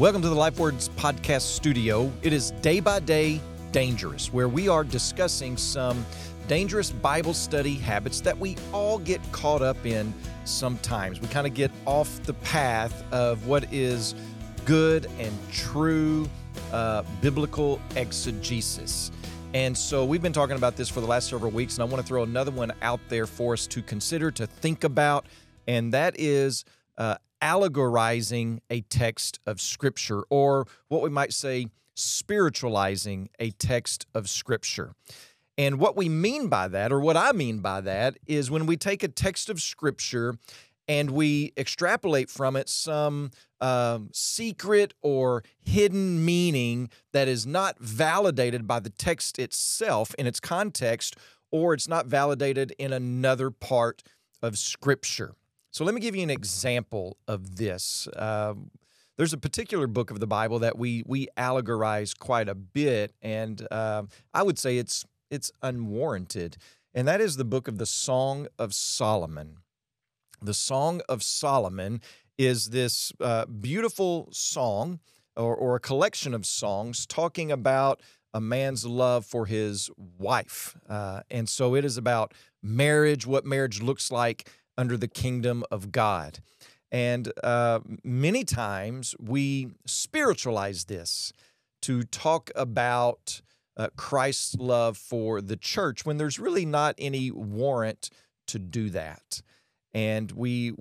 Welcome to the LifeWords podcast studio. It is Day by Day Dangerous, where we are discussing some dangerous Bible study habits that we all get caught up in sometimes. We kind of get off the path of what is good and true biblical exegesis. And so we've been talking about this for the last several weeks, and I want to throw another one out there for us to consider, to think about, and that is allegorizing a text of Scripture, or what we might say, spiritualizing a text of Scripture. And what we mean by that, or what I mean by that, is when we take a text of Scripture and we extrapolate from it some secret or hidden meaning that is not validated by the text itself in its context, or it's not validated in another part of Scripture. So let me give you an example of this. There's a particular book of the Bible that we allegorize quite a bit, and I would say it's unwarranted, and that is the book of the Song of Solomon. The Song of Solomon is this beautiful song or a collection of songs talking about a man's love for his wife. And so it is about marriage, what marriage looks like under the kingdom of God. And many times we spiritualize this to talk about Christ's love for the church when there's really not any warrant to do that. And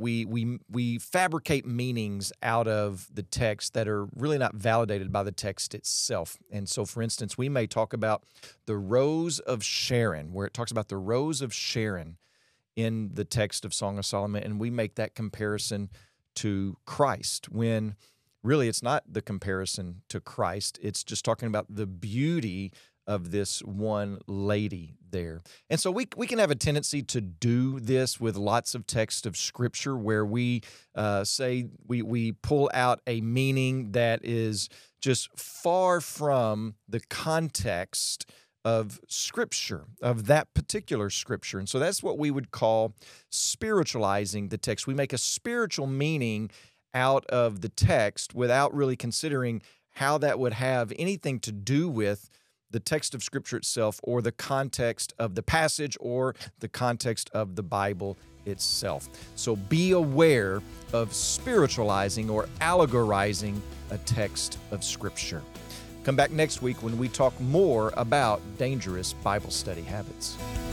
we fabricate meanings out of the text that are really not validated by the text itself. And so, for instance, we may talk about the Rose of Sharon, where it talks about the Rose of Sharon in the text of Song of Solomon, and we make that comparison to Christ, when really it's not the comparison to Christ. It's just talking about the beauty of this one lady there. And so we can have a tendency to do this with lots of text of Scripture, where we say we pull out a meaning that is just far from the context of Scripture, of that particular Scripture. And so that's what we would call spiritualizing the text. We make a spiritual meaning out of the text without really considering how that would have anything to do with the text of Scripture itself, or the context of the passage, or the context of the Bible itself. So be aware of spiritualizing or allegorizing a text of Scripture. Come back next week when we talk more about dangerous Bible study habits.